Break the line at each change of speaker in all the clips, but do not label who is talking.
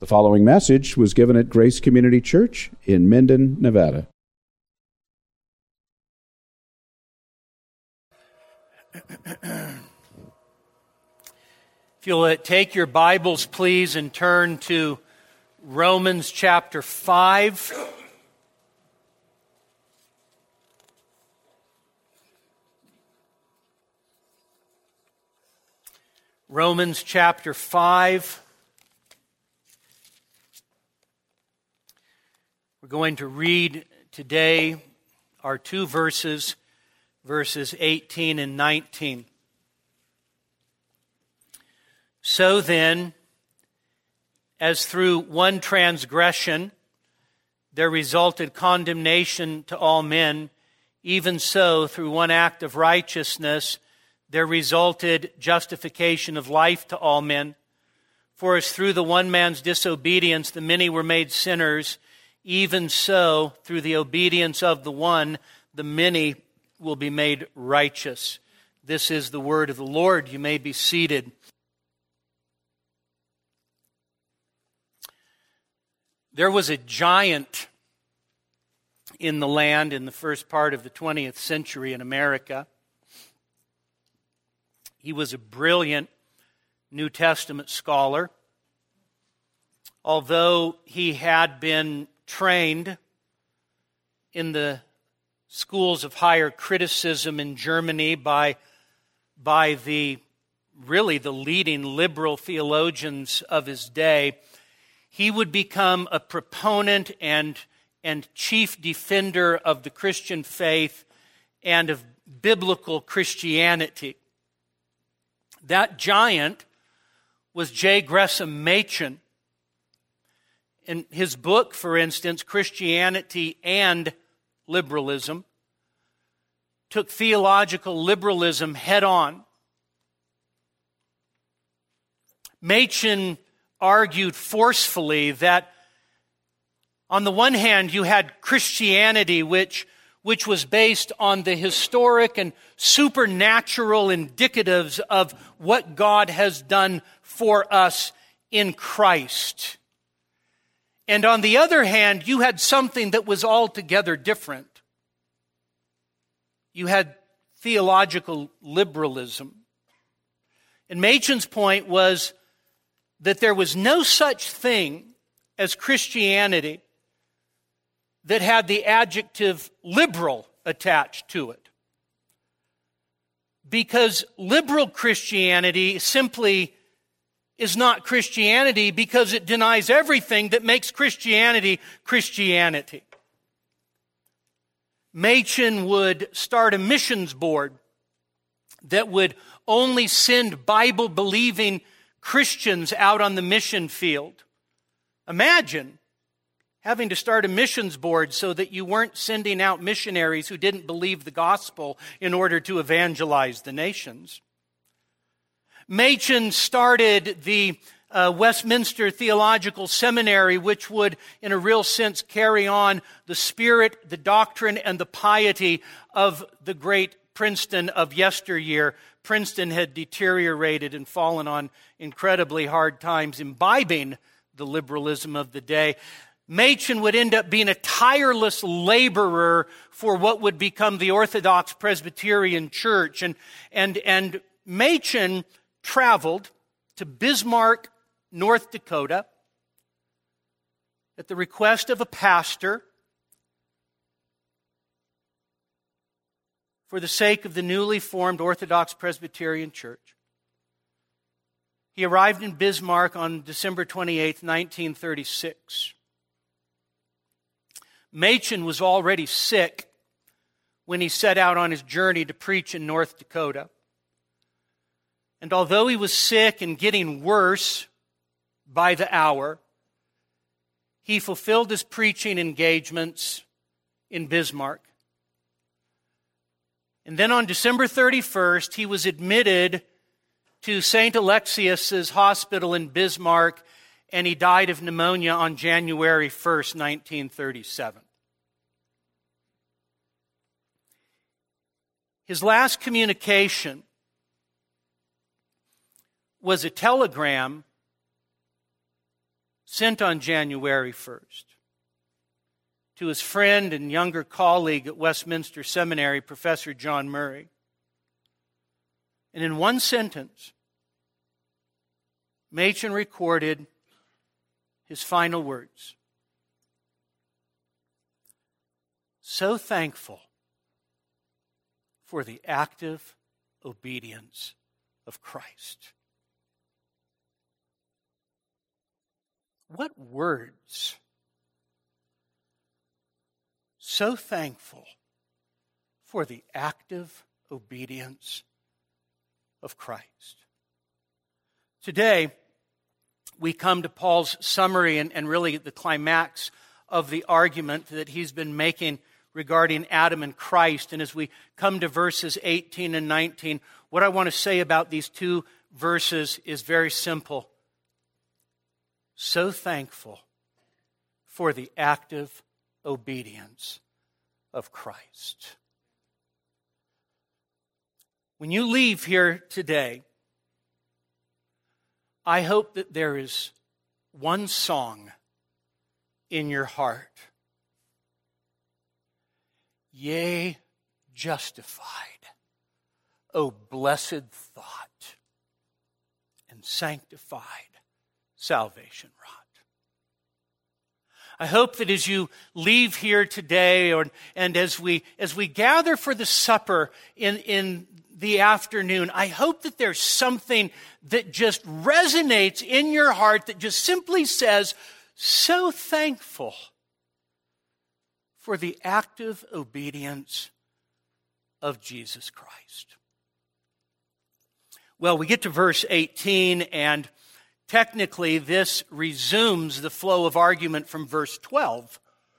The following message was given at Grace Community Church in Minden, Nevada.
If you'll take your Bibles, please, and turn to Romans chapter 5. Romans chapter 5. We're going to read today our two verses, verses 18 and 19. So then, as through one transgression there resulted condemnation to all men, even so through one act of righteousness there resulted justification of life to all men. For as through the one man's disobedience the many were made sinners, even so through the obedience of the one the many will be made righteous. This is the word of the Lord. You may be seated. There was a giant in the land in the first part of the 20th century in America. He was a brilliant New Testament scholar. Although he had been trained in the schools of higher criticism in Germany by the leading liberal theologians of his day, he would become a proponent and chief defender of the Christian faith and of biblical Christianity. That giant was J. Gresham Machen. In his book, for instance, Christianity and Liberalism, took theological liberalism head on. Machen argued forcefully that on the one hand you had Christianity which was based on the historic and supernatural indicatives of what God has done for us in Christ. And on the other hand, you had something that was altogether different. You had theological liberalism. And Machen's point was that there was no such thing as Christianity that had the adjective liberal attached to it. Because liberal Christianity simply is not Christianity because it denies everything that makes Christianity Christianity. Machen would start a missions board that would only send Bible-believing Christians out on the mission field. Imagine having to start a missions board so that you weren't sending out missionaries who didn't believe the gospel in order to evangelize the nations. Machen started the Westminster Theological Seminary, which would, in a real sense, carry on the spirit, the doctrine, and the piety of the great Princeton of yesteryear. Princeton had deteriorated and fallen on incredibly hard times, imbibing the liberalism of the day. Machen would end up being a tireless laborer for what would become the Orthodox Presbyterian Church. And Machen traveled to Bismarck, North Dakota, at the request of a pastor for the sake of the newly formed Orthodox Presbyterian Church. He arrived in Bismarck on December 28, 1936. Machen was already sick when he set out on his journey to preach in North Dakota. And although he was sick and getting worse by the hour, he fulfilled his preaching engagements in Bismarck. And then on December 31st, he was admitted to St. Alexius' hospital in Bismarck, and he died of pneumonia on January 1st, 1937. His last communication was a telegram sent on January 1st to his friend and younger colleague at Westminster Seminary, Professor John Murray. And in one sentence, Machen recorded his final words. So thankful for the active obedience of Christ. What words? So thankful for the active obedience of Christ. Today, we come to Paul's summary and really the climax of the argument that he's been making regarding Adam and Christ. And as we come to verses 18 and 19, what I want to say about these two verses is very simple. So thankful for the active obedience of Christ. When you leave here today, I hope that there is one song in your heart. Yea, justified, O blessed thought, and sanctified salvation wrought. I hope that as you leave here today, and as we gather for the supper in the afternoon, I hope that there's something that just resonates in your heart that just simply says, so thankful for the active obedience of Jesus Christ. Well, we get to verse 18, and technically this resumes the flow of argument from verse 12.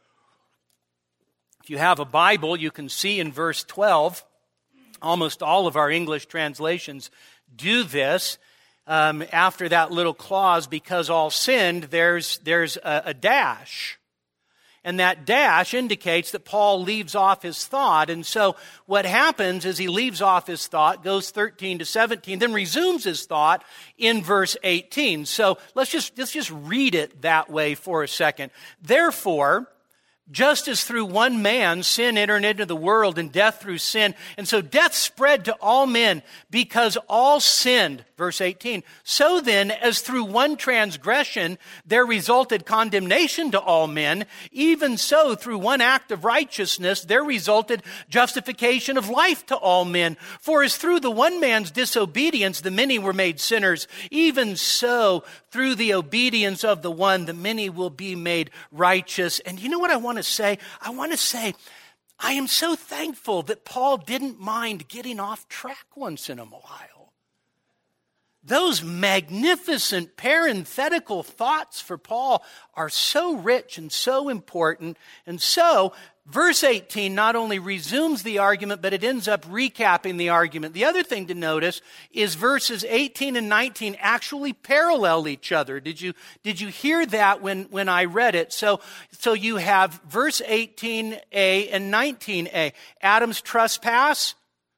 If you have a Bible, you can see in verse 12, almost all of our English translations do this. After that little clause, because all sinned, there's a dash. And that dash indicates that Paul leaves off his thought. And so what happens is he leaves off his thought, goes 13 to 17, then resumes his thought in verse 18. So let's just read it that way for a second. Therefore, just as through one man sin entered into the world, and death through sin, and so death spread to all men because all sinned, verse 18. So then, as through one transgression there resulted condemnation to all men, even so through one act of righteousness there resulted justification of life to all men. For as through the one man's disobedience the many were made sinners, even so through the obedience of the one the many will be made righteous. And you know what I want to say? I want to say, I am so thankful that Paul didn't mind getting off track once in a while. Those magnificent parenthetical thoughts for Paul are so rich and so important. And so, verse 18 not only resumes the argument, but it ends up recapping the argument. The other thing to notice is verses 18 and 19 actually parallel each other. Did you hear that when I read it? So you have verse 18a and 19a. Adam's trespass,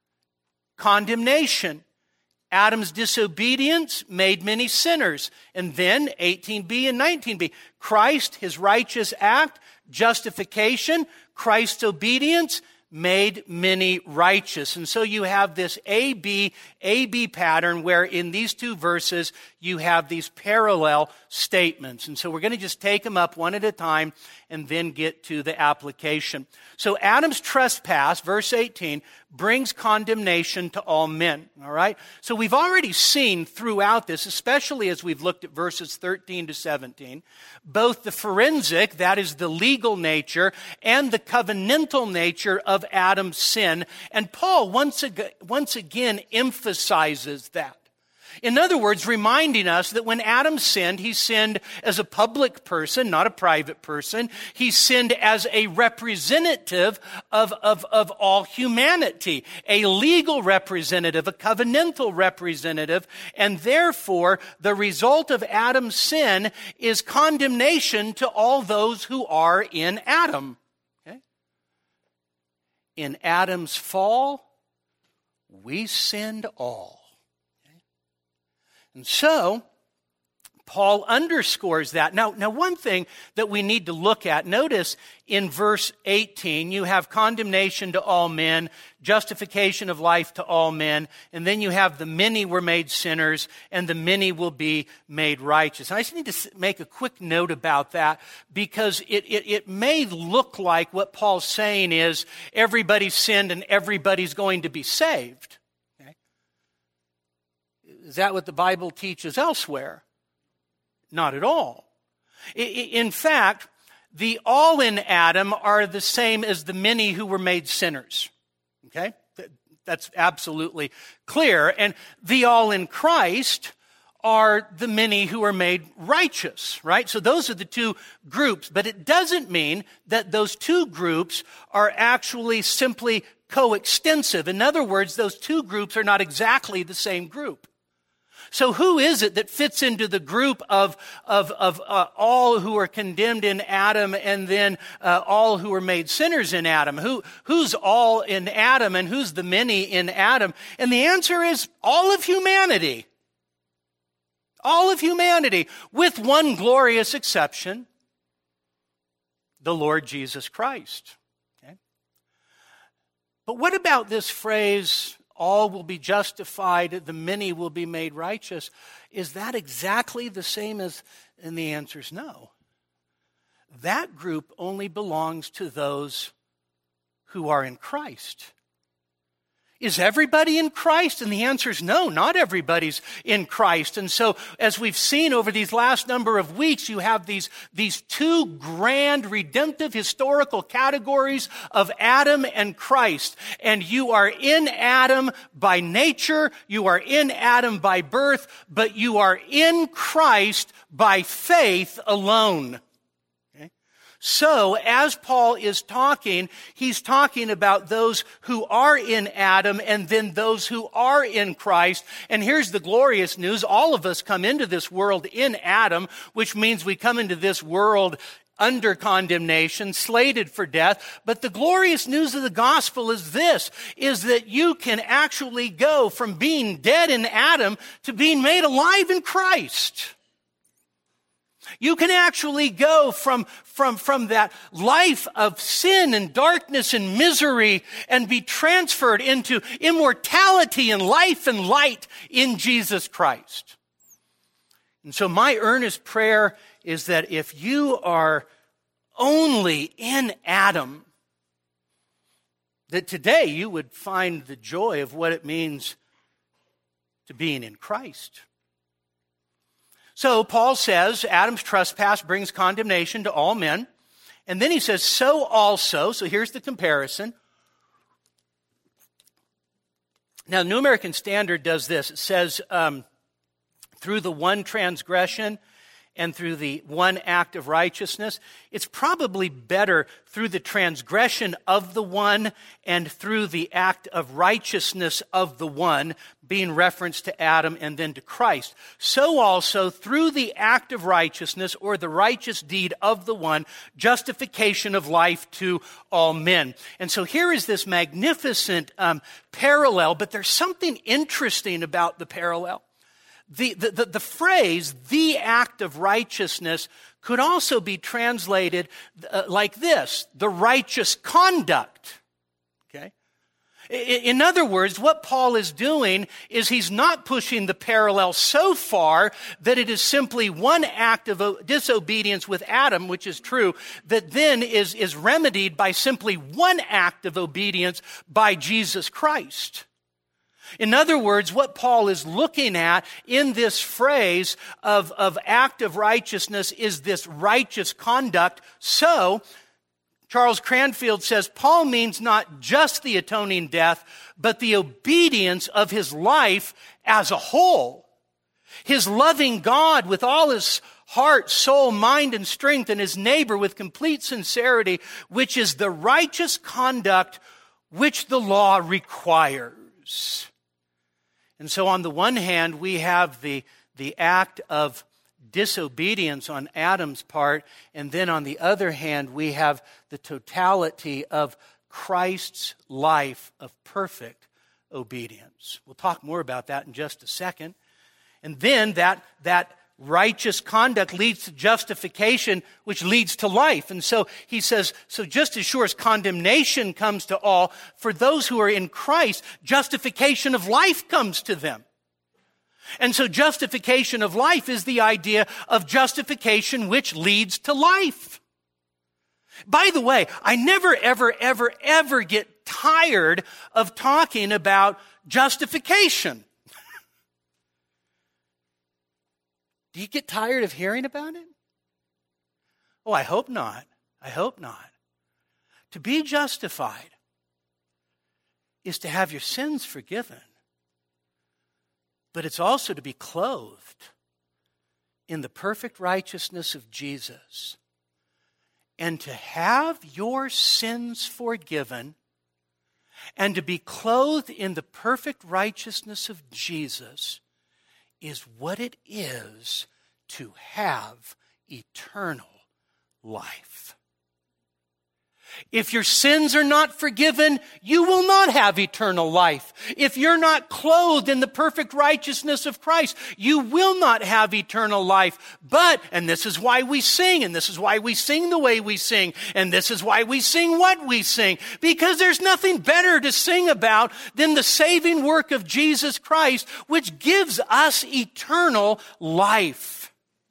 condemnation. Adam's disobedience made many sinners. And then 18b and 19b. Christ, his righteous act, justification, Christ's obedience made many righteous. And so you have this AB pattern where in these two verses you have these parallel statements. And so we're going to just take them up one at a time and then get to the application. So Adam's trespass, verse 18, brings condemnation to all men. All right? So we've already seen throughout this, especially as we've looked at verses 13 to 17, both the forensic, that is the legal nature, and the covenantal nature of Adam's sin. And Paul once again emphasizes that. In other words, reminding us that when Adam sinned, he sinned as a public person, not a private person. He sinned as a representative of all humanity, a legal representative, a covenantal representative, and therefore the result of Adam's sin is condemnation to all those who are in Adam. Okay? In Adam's fall, we sinned all. And so, Paul underscores that. Now, one thing that we need to look at, notice in verse 18, you have condemnation to all men, justification of life to all men, and then you have the many were made sinners, and the many will be made righteous. And I just need to make a quick note about that, because it may look like what Paul's saying is everybody's sinned and everybody's going to be saved. Okay? Is that what the Bible teaches elsewhere? Not at all. In fact, the all in Adam are the same as the many who were made sinners. Okay? That's absolutely clear. And the all in Christ are the many who are made righteous, right? So those are the two groups. But it doesn't mean that those two groups are actually simply coextensive. In other words, those two groups are not exactly the same group. So who is it that fits into the group of all who are condemned in Adam and then all who are made sinners in Adam? Who's all in Adam and who's the many in Adam? And the answer is all of humanity. All of humanity, with one glorious exception, the Lord Jesus Christ. Okay? But what about this phrase, all will be justified, the many will be made righteous? Is that exactly the same as, and the answer is no. That group only belongs to those who are in Christ. Is everybody in Christ? And the answer is no, not everybody's in Christ. And so, as we've seen over these last number of weeks, you have these two grand redemptive historical categories of Adam and Christ. And you are in Adam by nature, you are in Adam by birth, but you are in Christ by faith alone. So, as Paul is talking, he's talking about those who are in Adam and then those who are in Christ. And here's the glorious news. All of us come into this world in Adam, which means we come into this world under condemnation, slated for death. But the glorious news of the gospel is this, is that you can actually go from being dead in Adam to being made alive in Christ. You can actually go from that life of sin and darkness and misery and be transferred into immortality and life and light in Jesus Christ. And so my earnest prayer is that if you are only in Adam, that today you would find the joy of what it means to being in Christ. So Paul says Adam's trespass brings condemnation to all men. And then he says, so also, so here's the comparison. Now, New American Standard does this. It says, through the one transgression and through the one act of righteousness. It's probably better through the transgression of the one and through the act of righteousness of the one, being referenced to Adam and then to Christ. So also through the act of righteousness or the righteous deed of the one, justification of life to all men. And so here is this magnificent parallel, but there's something interesting about the parallel. The phrase, the act of righteousness, could also be translated like this, the righteous conduct. Okay? In other words, what Paul is doing is he's not pushing the parallel so far that it is simply one act of disobedience with Adam, which is true, that then is remedied by simply one act of obedience by Jesus Christ. In other words, what Paul is looking at in this phrase of act of righteousness is this righteous conduct. So, Charles Cranfield says, Paul means not just the atoning death, but the obedience of his life as a whole. His loving God with all his heart, soul, mind, and strength, and his neighbor with complete sincerity, which is the righteous conduct which the law requires. And so on the one hand, we have the act of disobedience on Adam's part, and then on the other hand, we have the totality of Christ's life of perfect obedience. We'll talk more about that in just a second. And then that righteous conduct leads to justification, which leads to life. And so he says, so just as sure as condemnation comes to all, for those who are in Christ, justification of life comes to them. And so justification of life is the idea of justification which leads to life. By the way, I never, ever get tired of talking about justification. Do you get tired of hearing about it? Oh, I hope not. I hope not. To be justified is to have your sins forgiven. But it's also to be clothed in the perfect righteousness of Jesus. And to have your sins forgiven and to be clothed in the perfect righteousness of Jesus is what it is to have eternal life. If your sins are not forgiven, you will not have eternal life. If you're not clothed in the perfect righteousness of Christ, you will not have eternal life. But, and this is why we sing, and this is why we sing the way we sing, and this is why we sing what we sing, because there's nothing better to sing about than the saving work of Jesus Christ, which gives us eternal life.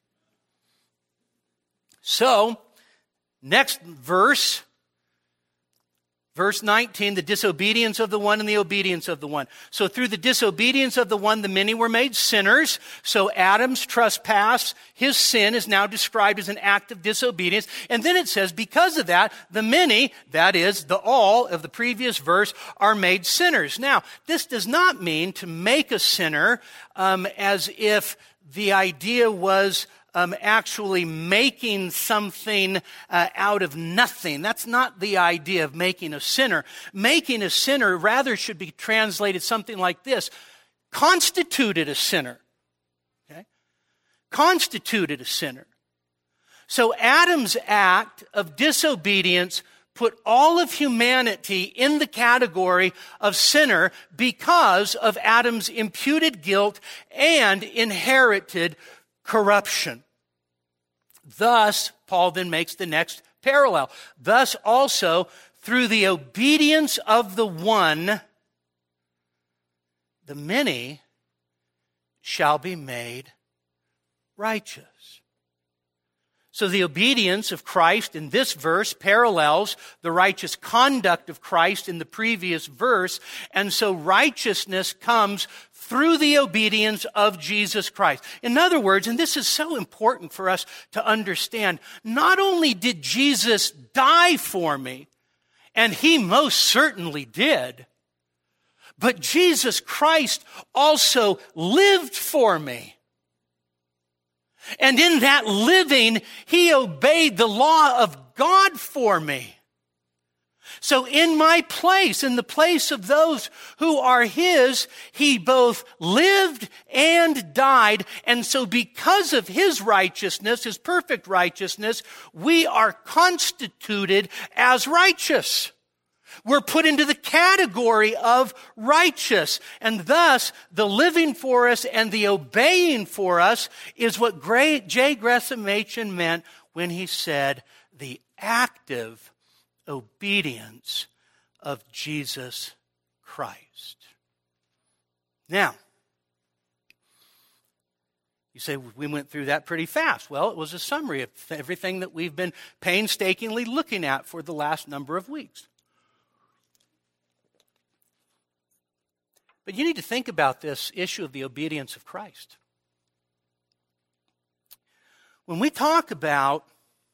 So, next verse, Verse 19, the disobedience of the one and the obedience of the one. So through the disobedience of the one, the many were made sinners. So Adam's trespass, his sin, is now described as an act of disobedience. And then it says, because of that, the many, that is, the all of the previous verse, are made sinners. Now, this does not mean to make a sinner as if the idea was actually making something out of nothing. That's not the idea of making a sinner. Making a sinner rather should be translated something like this: constituted a sinner. Okay? Constituted a sinner. So Adam's act of disobedience put all of humanity in the category of sinner because of Adam's imputed guilt and inherited corruption. Thus, Paul then makes the next parallel. Thus also, through the obedience of the one, the many shall be made righteous. So the obedience of Christ in this verse parallels the righteous conduct of Christ in the previous verse, and so righteousness comes through the obedience of Jesus Christ. In other words, and this is so important for us to understand, not only did Jesus die for me, and he most certainly did, but Jesus Christ also lived for me. And in that living, he obeyed the law of God for me. So in my place, in the place of those who are his, he both lived and died. And so because of his righteousness, his perfect righteousness, we are constituted as righteous. We're put into the category of righteous. And thus, the living for us and the obeying for us is what J. Gresham Machen meant when he said the active obedience of Jesus Christ. Now, you say, we went through that pretty fast. Well, it was a summary of everything that we've been painstakingly looking at for the last number of weeks. But you need to think about this issue of the obedience of Christ. When we talk about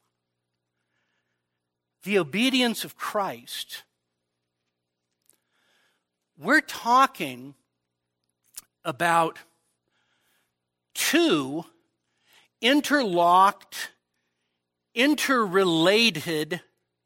the obedience of Christ, we're talking about two interlocked, interrelated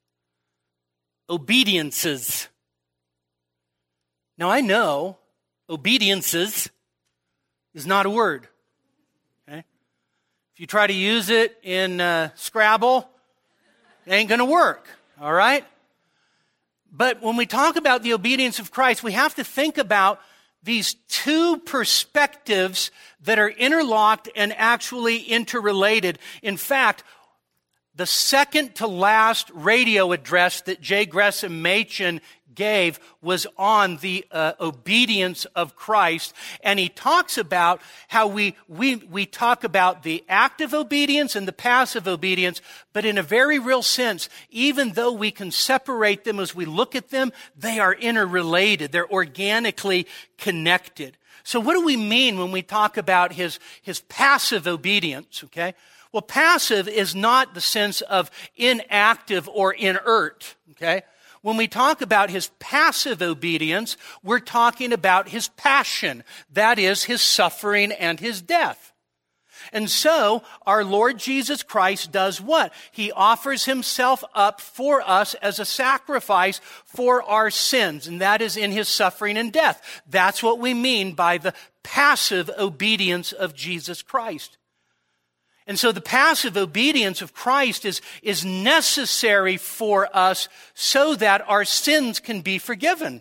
obediences. Now, I know obediences is not a word. Okay? If you try to use it in Scrabble, it ain't going to work. All right? But when we talk about the obedience of Christ, we have to think about these two perspectives that are interlocked and actually interrelated. In fact, the second to last radio address that J. Gresham Machen gave was on the obedience of Christ. And he talks about how we talk about the active obedience and the passive obedience, but in a very real sense, even though we can separate them as we look at them, they are interrelated. They're organically connected. So what do we mean when we talk about his passive obedience, okay? Well, passive is not the sense of inactive or inert, okay? When we talk about his passive obedience, we're talking about his passion. That is, his suffering and his death. And so, our Lord Jesus Christ does what? He offers himself up for us as a sacrifice for our sins, and that is in his suffering and death. That's what we mean by the passive obedience of Jesus Christ. And so the passive obedience of Christ is necessary for us so that our sins can be forgiven.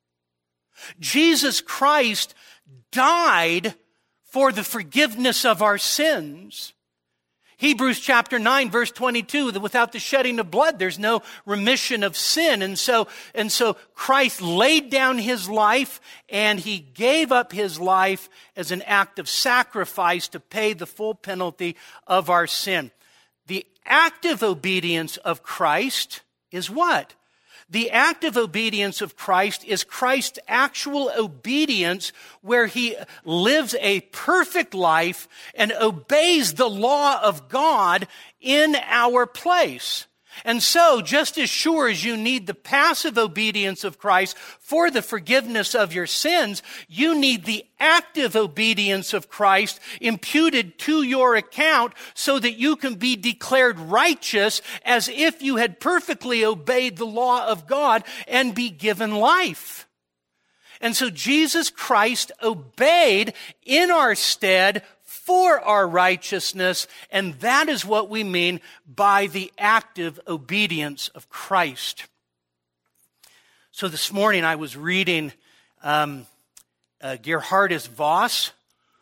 Jesus Christ died for the forgiveness of our sins. Hebrews chapter 9, verse 22, that without the shedding of blood, there's no remission of sin. And so Christ laid down his life and he gave up his life as an act of sacrifice to pay the full penalty of our sin. The active obedience of Christ is what? The active obedience of Christ is Christ's actual obedience where he lives a perfect life and obeys the law of God in our place. And so, just as sure as you need the passive obedience of Christ for the forgiveness of your sins, you need the active obedience of Christ imputed to your account so that you can be declared righteous as if you had perfectly obeyed the law of God and be given life. And so Jesus Christ obeyed in our stead for our righteousness, and that is what we mean by the active obedience of Christ. So this morning I was reading Geerhardus Vos,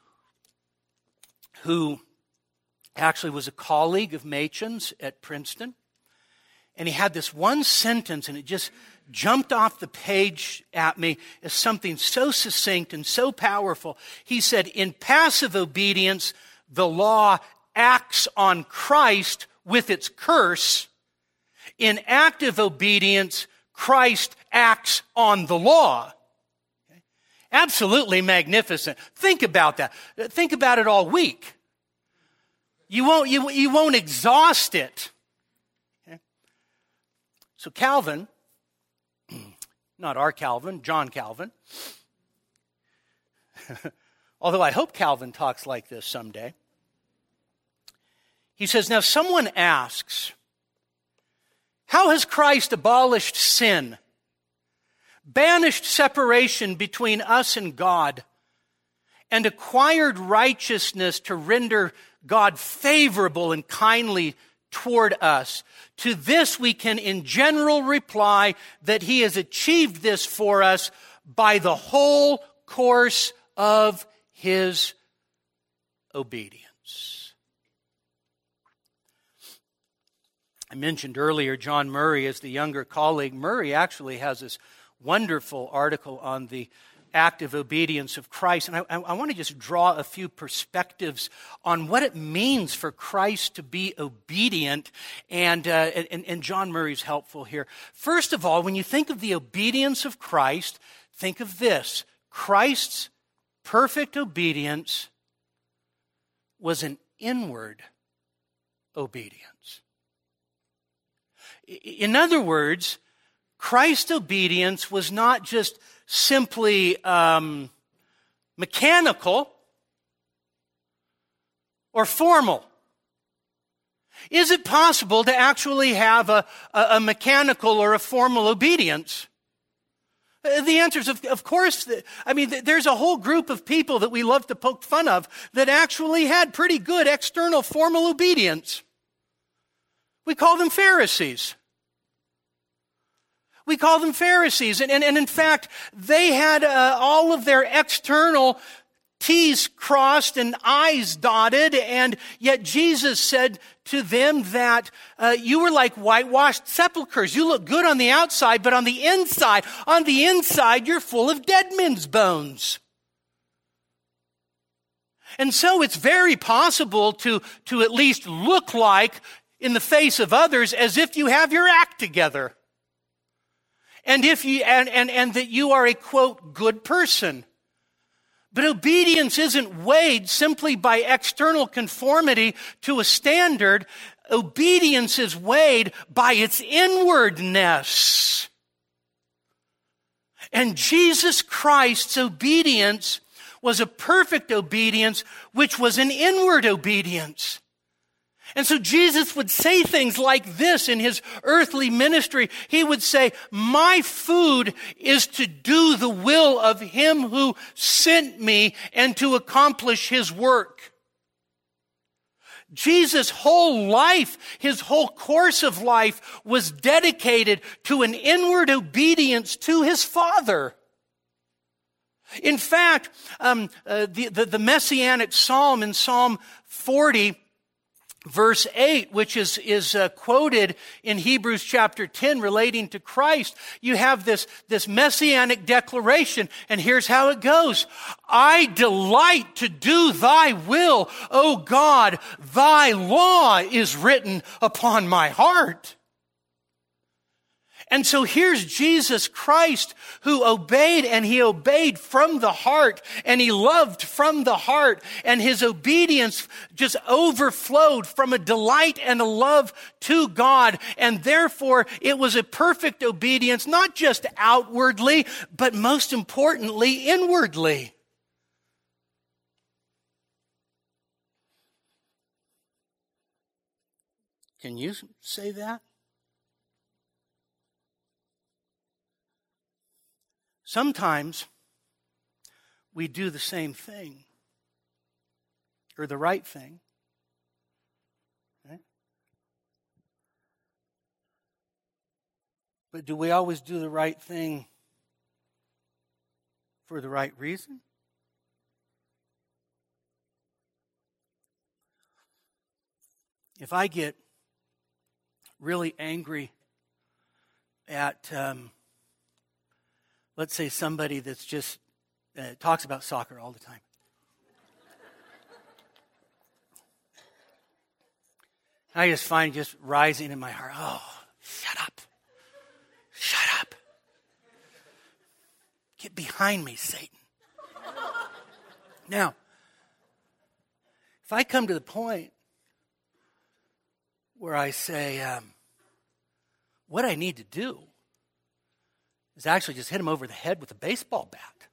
who actually was a colleague of Machen's at Princeton, and he had this one sentence, and it just jumped off the page at me as something so succinct and so powerful. He said, in passive obedience, the law acts on Christ with its curse. In active obedience, Christ acts on the law. Okay? Absolutely magnificent. Think about that. Think about it all week. You won't exhaust it. Okay? So Calvin, not our Calvin, John Calvin. Although I hope Calvin talks like this someday. He says, now someone asks, how has Christ abolished sin, banished separation between us and God, and acquired righteousness to render God favorable and kindly toward us? To this we can in general reply that he has achieved this for us by the whole course of his obedience. I mentioned earlier John Murray as the younger colleague. Murray actually has this wonderful article on the active obedience of Christ. And I want to just draw a few perspectives on what it means for Christ to be obedient. And John Murray's helpful here. First of all, when you think of the obedience of Christ, think of this. Christ's perfect obedience was an inward obedience. In other words, Christ's obedience was not just simply mechanical or formal. Is it possible to actually have a mechanical or a formal obedience? The answer is, of course. I mean, there's a whole group of people that we love to poke fun of that actually had pretty good external formal obedience. We call them Pharisees. We call them Pharisees. And in fact, they had all of their external T's crossed and I's dotted, and yet Jesus said to them that you were like whitewashed sepulchres. You look good on the outside, but on the inside, you're full of dead men's bones. And so it's very possible to at least look like, in the face of others, as if you have your act together. And if you and that you are a, quote, good person. But obedience isn't weighed simply by external conformity to a standard. Obedience is weighed by its inwardness. And Jesus Christ's obedience was a perfect obedience, which was an inward obedience. And so Jesus would say things like this in his earthly ministry. He would say, my food is to do the will of him who sent me and to accomplish his work. Jesus' whole life, his whole course of life was dedicated to an inward obedience to his Father. In fact, the Messianic Psalm in Psalm 40, Verse 8, which is quoted in Hebrews chapter 10 relating to Christ, you have this messianic declaration, and here's how it goes. I delight to do thy will, O God, thy law is written upon my heart. And so here's Jesus Christ who obeyed, and he obeyed from the heart, and he loved from the heart, and his obedience just overflowed from a delight and a love to God, and therefore it was a perfect obedience, not just outwardly, but most importantly, inwardly. Can you say that? Sometimes we do the same thing, or the right thing. Okay? But do we always do the right thing for the right reason? If I get really angry at let's say somebody that's just talks about soccer all the time. I just find just rising in my heart, oh, shut up. Shut up. Get behind me, Satan. Now, if I come to the point where I say, what I need to do is actually just hit him over the head with a baseball bat.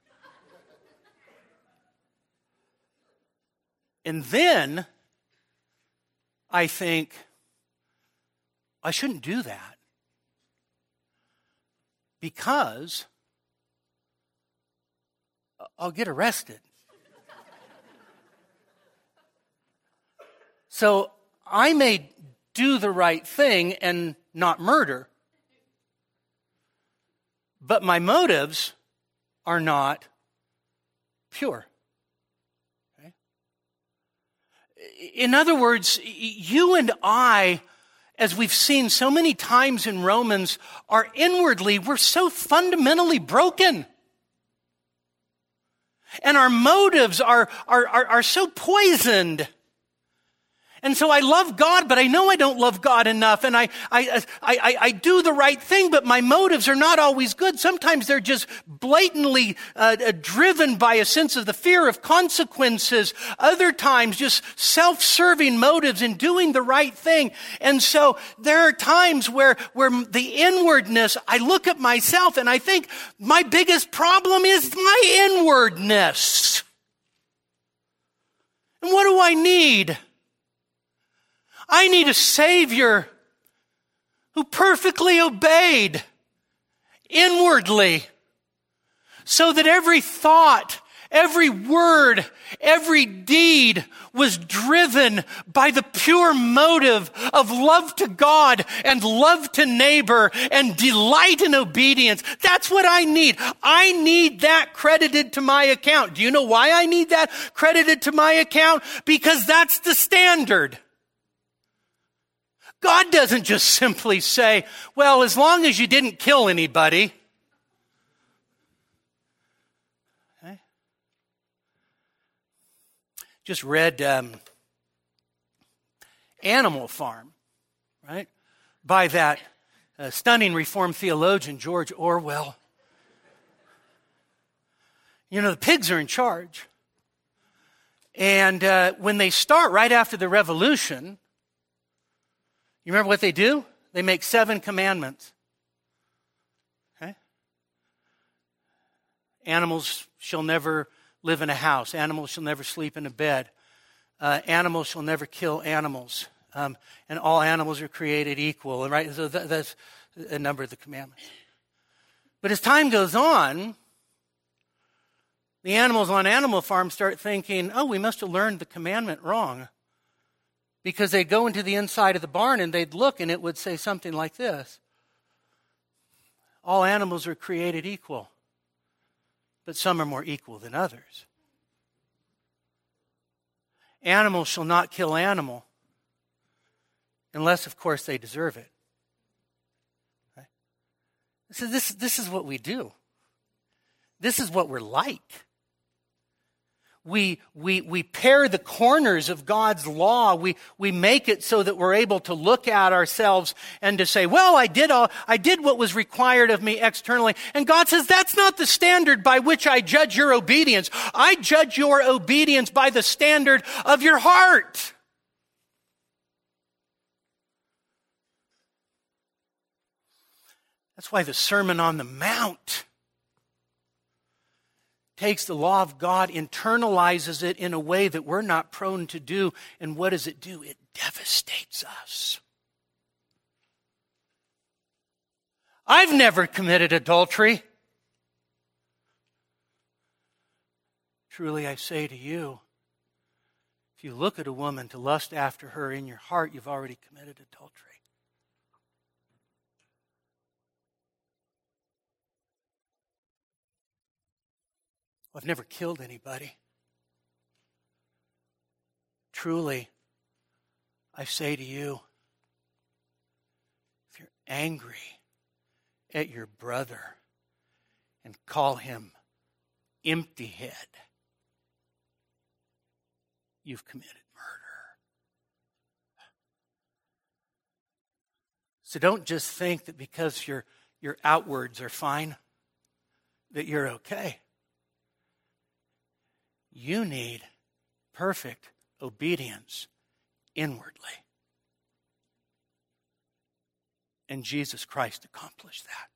And then I think, I shouldn't do that because I'll get arrested. So I may do the right thing and not murder, but my motives are not pure. Okay? In other words, you and I, as we've seen so many times in Romans, are inwardly, we're so fundamentally broken. And our motives are so poisoned. And so I love God, but I know I don't love God enough. And I do the right thing, but my motives are not always good. Sometimes they're just blatantly driven by a sense of the fear of consequences. Other times, just self-serving motives in doing the right thing. And so there are times where the inwardness, I look at myself and I think my biggest problem is my inwardness. And what do I need? I need a Savior who perfectly obeyed inwardly so that every thought, Every word, every deed was driven by the pure motive of love to God and love to neighbor and delight in obedience. That's what I need. I need that credited to my account. Do you know why I need that credited to my account? Because that's the standard. God doesn't just simply say, well, as long as you didn't kill anybody. Okay. Just read Animal Farm, right? By that stunning Reformed theologian, George Orwell. You know, the pigs are in charge. And when they start right after the revolution, you remember what they do? They make 7 commandments. Okay? Animals shall never live in a house. Animals shall never sleep in a bed. Animals shall never kill animals. And all animals are created equal. Right? So that's a number of the commandments. But as time goes on, the animals on Animal Farm start thinking, oh, we must have learned the commandment wrong. Because they'd go into the inside of the barn and they'd look and it would say something like this. All animals are created equal, but some are more equal than others. Animal shall not kill animal, unless, of course, they deserve it. Right? So this is what we do. This is what we're like. We pare the corners of God's law. We make it so that we're able to look at ourselves and to say, well, I did what was required of me externally. And God says, that's not the standard by which I judge your obedience. I judge your obedience by the standard of your heart. That's why the Sermon on the Mount takes the law of God, internalizes it in a way that we're not prone to do. And what does it do? It devastates us. I've never committed adultery. Truly I say to you, if you look at a woman to lust after her in your heart, you've already committed adultery. I've never killed anybody. Truly, I say to you, if you're angry at your brother and call him empty head, you've committed murder. So don't just think that because your outwards are fine, that you're okay. You need perfect obedience inwardly. And Jesus Christ accomplished that.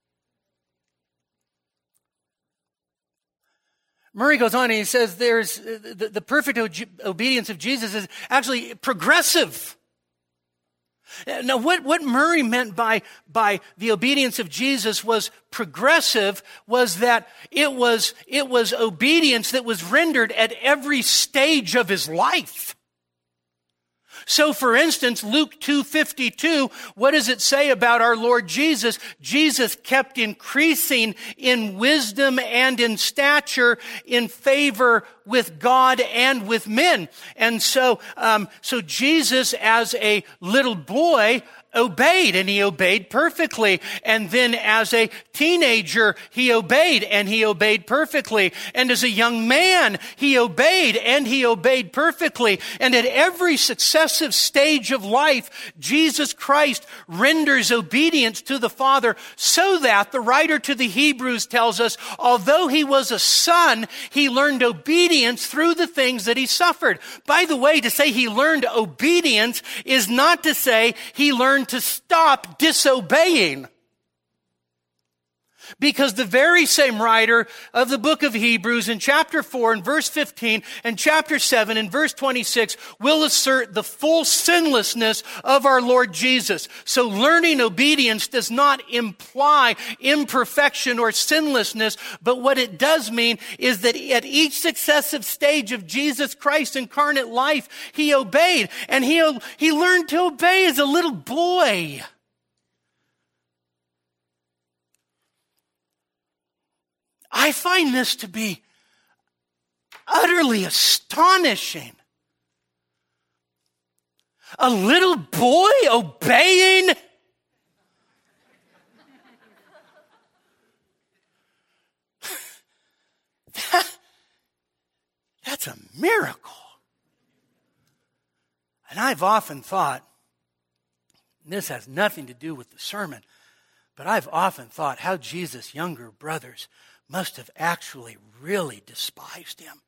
Murray goes on and he says there's the perfect obedience of Jesus is actually progressive. Now, what Murray meant by the obedience of Jesus was progressive, was that it was obedience that was rendered at every stage of his life. So, for instance, Luke 2:52, what does it say about our Lord Jesus? Jesus kept increasing in wisdom and in stature, in favor with God and with men. And so Jesus, as a little boy, obeyed, and he obeyed perfectly. And then as a teenager, he obeyed, and he obeyed perfectly. And as a young man, he obeyed, and he obeyed perfectly. And at every successive stage of life, Jesus Christ renders obedience to the Father, so that the writer to the Hebrews tells us, although he was a son, he learned obedience through the things that he suffered. By the way, to say he learned obedience is not to say he learned to stop disobeying. Because the very same writer of the book of Hebrews in chapter 4 and verse 15 and chapter 7 and verse 26 will assert the full sinlessness of our Lord Jesus. So learning obedience does not imply imperfection or sinlessness, but what it does mean is that at each successive stage of Jesus Christ's incarnate life, he obeyed, and he learned to obey as a little boy. I find this to be utterly astonishing. A little boy obeying? That's a miracle. And I've often thought, and this has nothing to do with the sermon, but I've often thought how Jesus' younger brothers must have actually really despised him.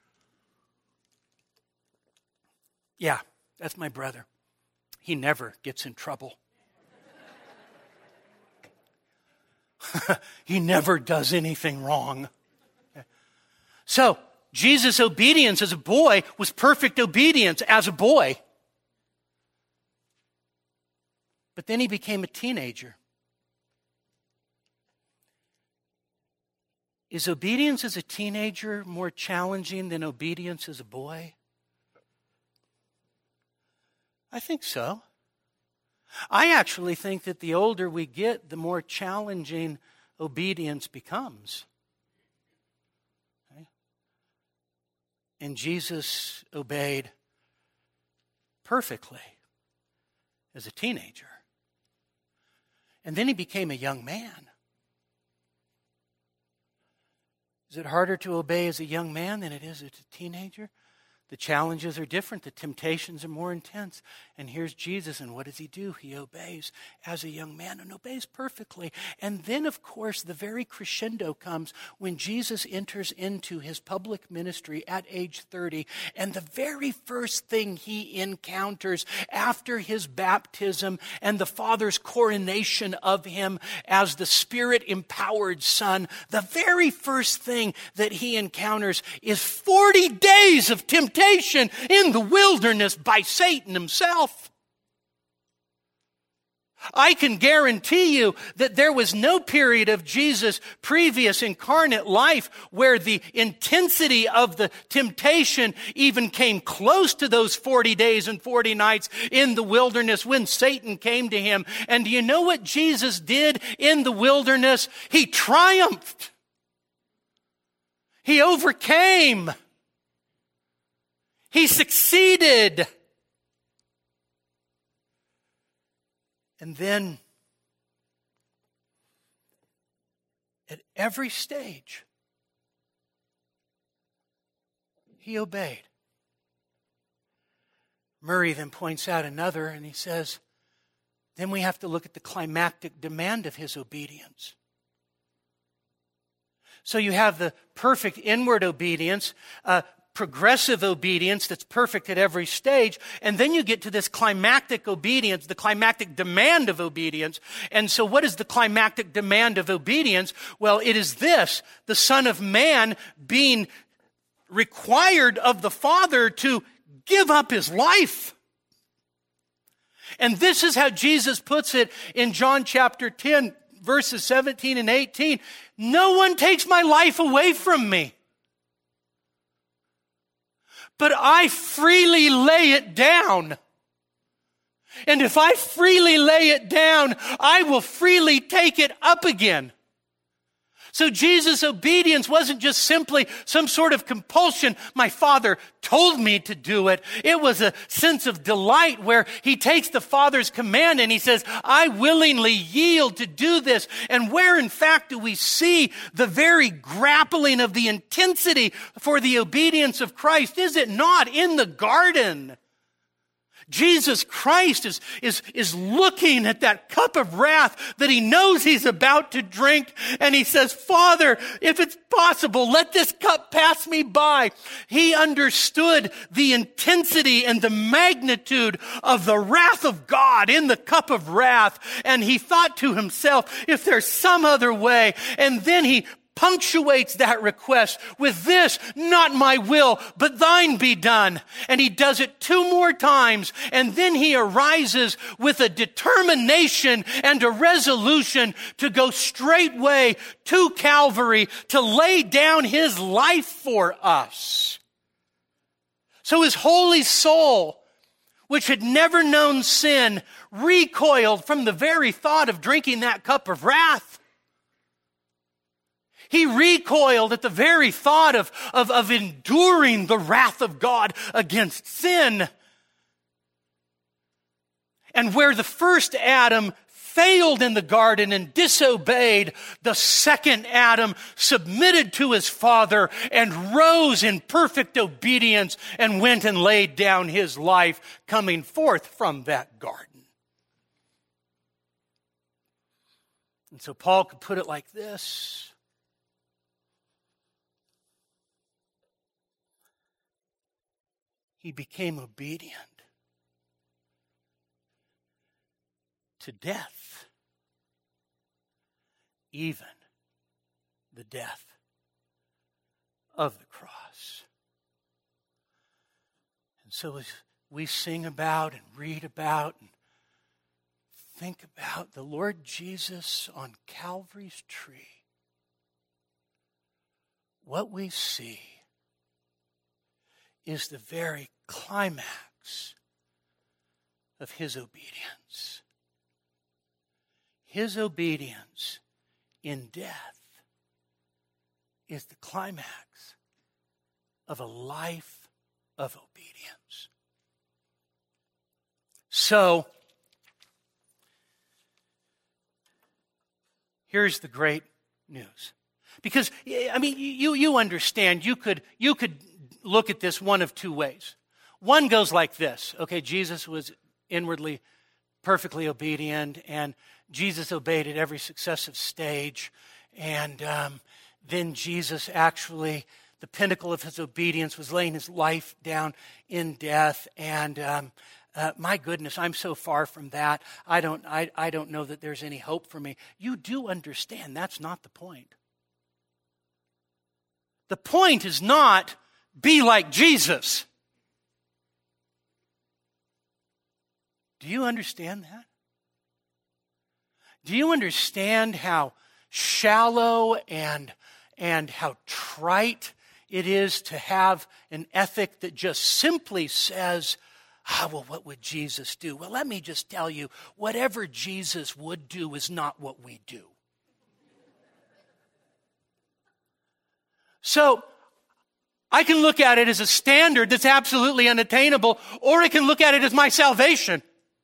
Yeah, that's my brother. He never gets in trouble. He never does anything wrong. So, Jesus' obedience as a boy was perfect obedience as a boy. But then he became a teenager. Is obedience as a teenager more challenging than obedience as a boy? I think so. I actually think that the older we get, the more challenging obedience becomes. Okay? And Jesus obeyed perfectly as a teenager. And then he became a young man. Is it harder to obey as a young man than it is as a teenager? The challenges are different. The temptations are more intense. And here's Jesus, and what does he do? He obeys as a young man and obeys perfectly. And then, of course, the very crescendo comes when Jesus enters into his public ministry at age 30. And the very first thing he encounters after his baptism and the Father's coronation of him as the Spirit-empowered Son, the very first thing that he encounters is 40 days of temptation in the wilderness by Satan himself. I can guarantee you that there was no period of Jesus' previous incarnate life where the intensity of the temptation even came close to those 40 days and 40 nights in the wilderness when Satan came to him. And do you know what Jesus did in the wilderness? He triumphed. He overcame. He succeeded. And then, at every stage, he obeyed. Murray then points out another, and he says, then we have to look at the climactic demand of his obedience. So you have the perfect inward obedience, progressive obedience that's perfect at every stage, and then you get to this climactic obedience, the climactic demand of obedience. And so what is the climactic demand of obedience? Well, it is this: the Son of Man being required of the Father to give up his life. And this is how Jesus puts it in John chapter 10, verses 17 and 18. No one takes my life away from me, but I freely lay it down. And if I freely lay it down, I will freely take it up again. So Jesus' obedience wasn't just simply some sort of compulsion. My Father told me to do it. It was a sense of delight where he takes the Father's command and he says, I willingly yield to do this. And where in fact do we see the very grappling of the intensity for the obedience of Christ? Is it not in the garden? Jesus Christ is looking at that cup of wrath that he knows he's about to drink, and he says, Father, if it's possible, let this cup pass me by. He understood the intensity and the magnitude of the wrath of God in the cup of wrath, and he thought to himself, if there's some other way, and then he punctuates that request with this, not my will, but thine be done. And he does it 2 more times. And then he arises with a determination and a resolution to go straightway to Calvary to lay down his life for us. So his holy soul, which had never known sin, recoiled from the very thought of drinking that cup of wrath. He recoiled at the very thought of enduring the wrath of God against sin. And where the first Adam failed in the garden and disobeyed, the second Adam submitted to his father and rose in perfect obedience and went and laid down his life, coming forth from that garden. And so Paul could put it like this: he became obedient to death, even the death of the cross. And so as we sing about and read about and think about the Lord Jesus on Calvary's tree, what we see is the very climax of his obedience. His obedience in death is the climax of a life of obedience. So, here's the great news. Because, I mean, you understand, you could look at this one of 2 ways. One goes like this. Okay, Jesus was inwardly perfectly obedient, and Jesus obeyed at every successive stage. And then Jesus actually, the pinnacle of his obedience was laying his life down in death. And my goodness, I'm so far from that. I don't know that there's any hope for me. You do understand that's not the point. The point is not be like Jesus. Do you understand that? Do you understand how shallow and how trite it is to have an ethic that just simply says, well, what would Jesus do? Well, let me just tell you, whatever Jesus would do is not what we do. So, I can look at it as a standard that's absolutely unattainable, or I can look at it as my salvation.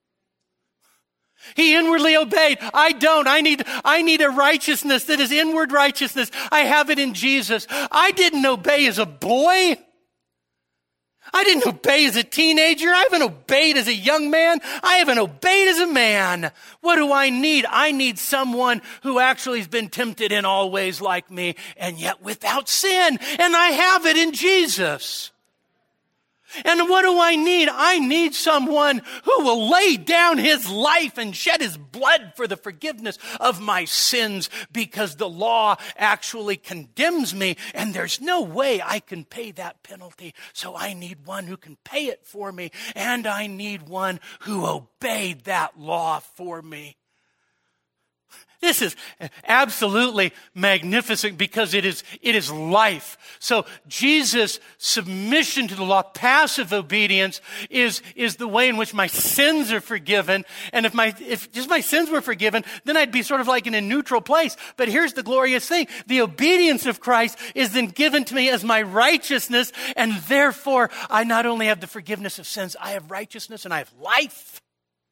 He inwardly obeyed. I don't. I need a righteousness that is inward righteousness. I have it in Jesus. I didn't obey as a boy. I didn't obey as a teenager. I haven't obeyed as a young man. I haven't obeyed as a man. What do I need? I need someone who actually has been tempted in all ways like me, and yet without sin. And I have it in Jesus. And what do I need? I need someone who will lay down his life and shed his blood for the forgiveness of my sins, because the law actually condemns me and there's no way I can pay that penalty. So I need one who can pay it for me, and I need one who obeyed that law for me. This is absolutely magnificent because it is life. So Jesus' submission to the law, passive obedience, is the way in which my sins are forgiven. And if just my sins were forgiven, then I'd be sort of like in a neutral place. But here's the glorious thing. The obedience of Christ is then given to me as my righteousness, and therefore I not only have the forgiveness of sins, I have righteousness and I have life.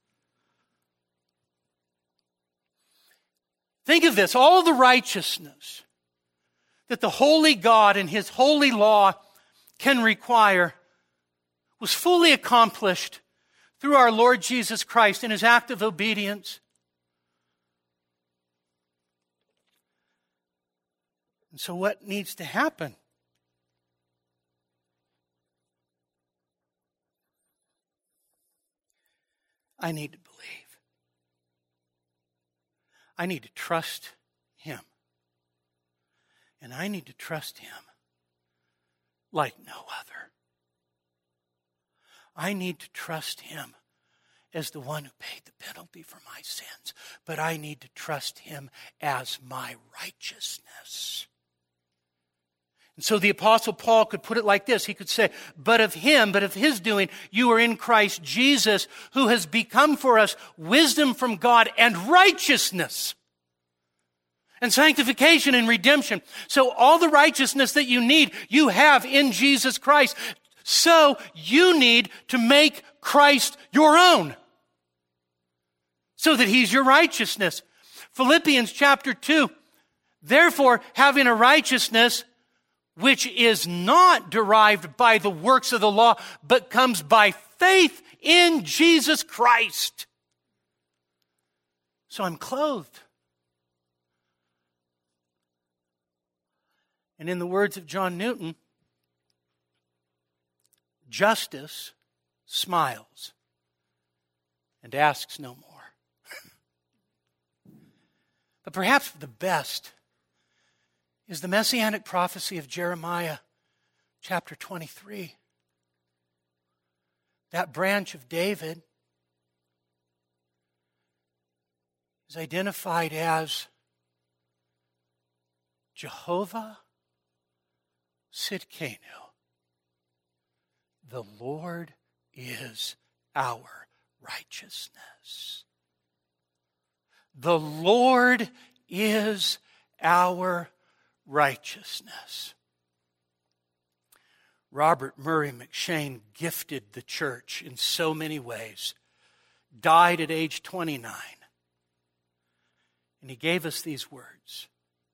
Think of this, all the righteousness that the holy God and his holy law can require was fully accomplished through our Lord Jesus Christ in his act of obedience. And so what needs to happen? I need to believe. I need to trust him. And I need to trust him like no other. I need to trust him as the one who paid the penalty for my sins. But I need to trust him as my righteousness. And so the Apostle Paul could put it like this. He could say, but of his doing, you are in Christ Jesus, who has become for us wisdom from God and righteousness and sanctification and redemption. So all the righteousness that you need, you have in Jesus Christ. So you need to make Christ your own so that he's your righteousness. Philippians chapter 2, therefore, having a righteousness which is not derived by the works of the law, but comes by faith in Jesus Christ. So I'm clothed. And in the words of John Newton, justice smiles and asks no more. But perhaps the best is the messianic prophecy of Jeremiah chapter 23. That branch of David is identified as Jehovah Sidkenu. The Lord is our righteousness. The Lord is our righteousness. Robert Murray McCheyne gifted the church in so many ways. Died at age 29. And he gave us these words.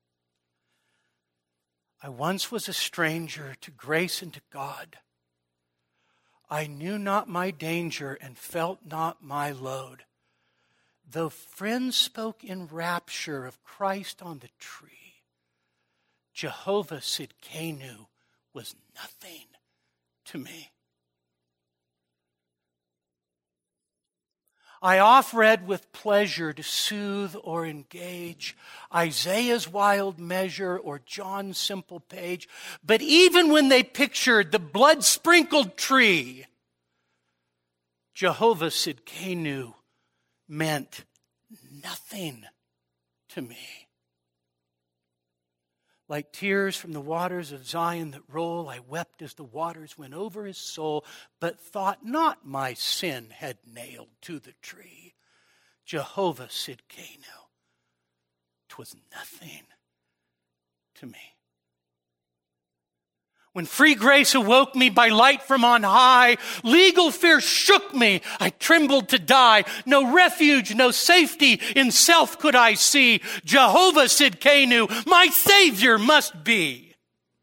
I once was a stranger to grace and to God. I knew not my danger and felt not my load. Though friends spoke in rapture of Christ on the tree, Jehovah Sidkenu was nothing to me. I oft read with pleasure to soothe or engage Isaiah's wild measure or John's simple page. But even when they pictured the blood-sprinkled tree, Jehovah Sidkenu meant nothing to me. Like tears from the waters of Zion that roll, I wept as the waters went over his soul, but thought not my sin had nailed to the tree. Jehovah Sidkenu, 'twas nothing to me. When free grace awoke me by light from on high, legal fear shook me, I trembled to die. No refuge, no safety in self could I see. Jehovah Sidkenu, my Savior must be.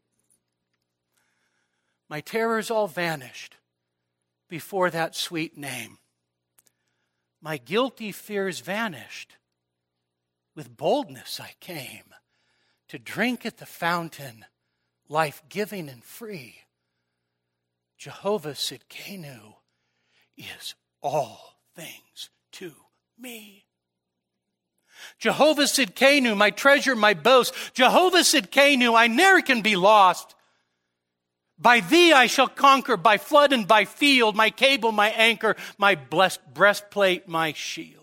My terrors all vanished before that sweet name. My guilty fears vanished. With boldness I came to drink at the fountain, life-giving and free. Jehovah Sidkenu is all things to me. Jehovah Sidkenu, my treasure, my boast. Jehovah Sidkenu, I ne'er can be lost. By thee I shall conquer, by flood and by field, my cable, my anchor, my blessed breastplate, my shield.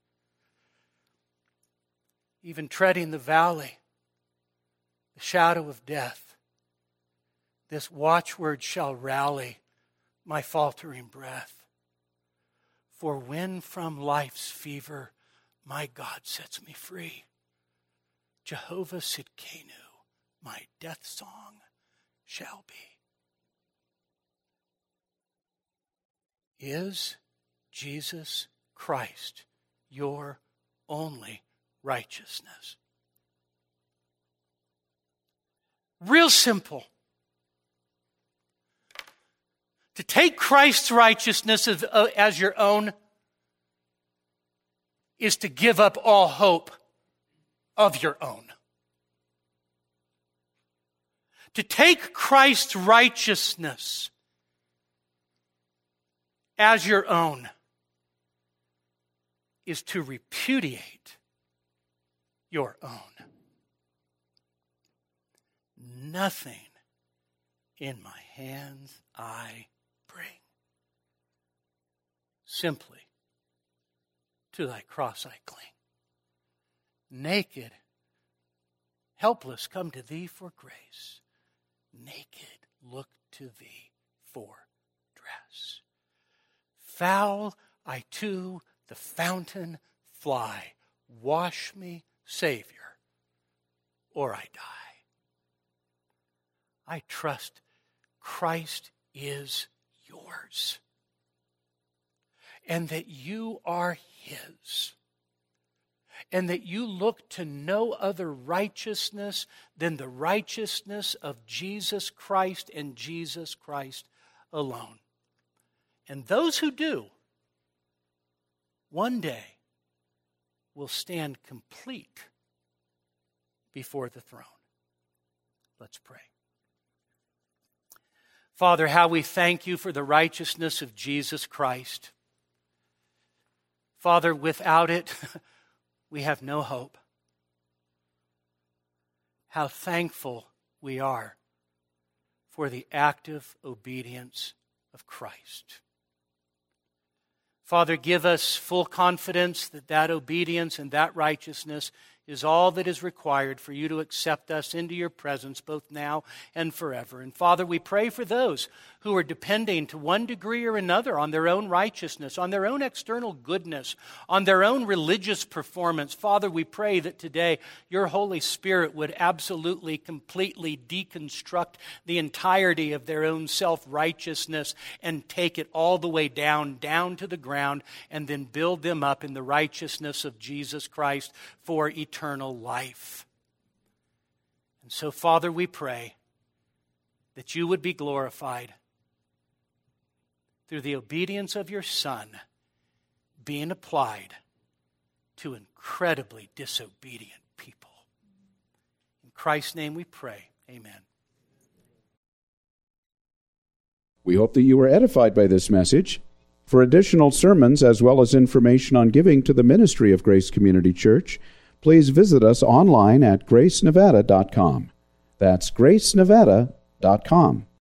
Even treading the valley, the shadow of death, this watchword shall rally my faltering breath. For when from life's fever my God sets me free, Jehovah Sidkenu, my death song shall be. Is Jesus Christ your only righteousness? Real simple. To take Christ's righteousness as your own is to give up all hope of your own. To take Christ's righteousness as your own is to repudiate your own. Nothing in my hands I bring. Simply to thy cross I cling. Naked, helpless, come to thee for grace. Naked, look to thee for dress. Foul, I to the fountain fly. Wash me, Savior, or I die. I trust Christ is yours, and that you are His, and that you look to no other righteousness than the righteousness of Jesus Christ and Jesus Christ alone. And those who do, one day will stand complete before the throne. Let's pray. Father, how we thank you for the righteousness of Jesus Christ. Father, without it, we have no hope. How thankful we are for the active obedience of Christ. Father, give us full confidence that that obedience and that righteousness is all that is required for you to accept us into your presence both now and forever. And Father, we pray for those who are depending to one degree or another on their own righteousness, on their own external goodness, on their own religious performance. Father, we pray that today your Holy Spirit would absolutely, completely deconstruct the entirety of their own self-righteousness and take it all the way down to the ground, and then build them up in the righteousness of Jesus Christ for eternal life. And so, Father, we pray that you would be glorified through the obedience of your Son being applied to incredibly disobedient people. In Christ's name we pray. Amen.
We hope that you were edified by this message. For additional sermons as well as information on giving to the ministry of Grace Community Church, please visit us online at gracenevada.com. That's gracenevada.com.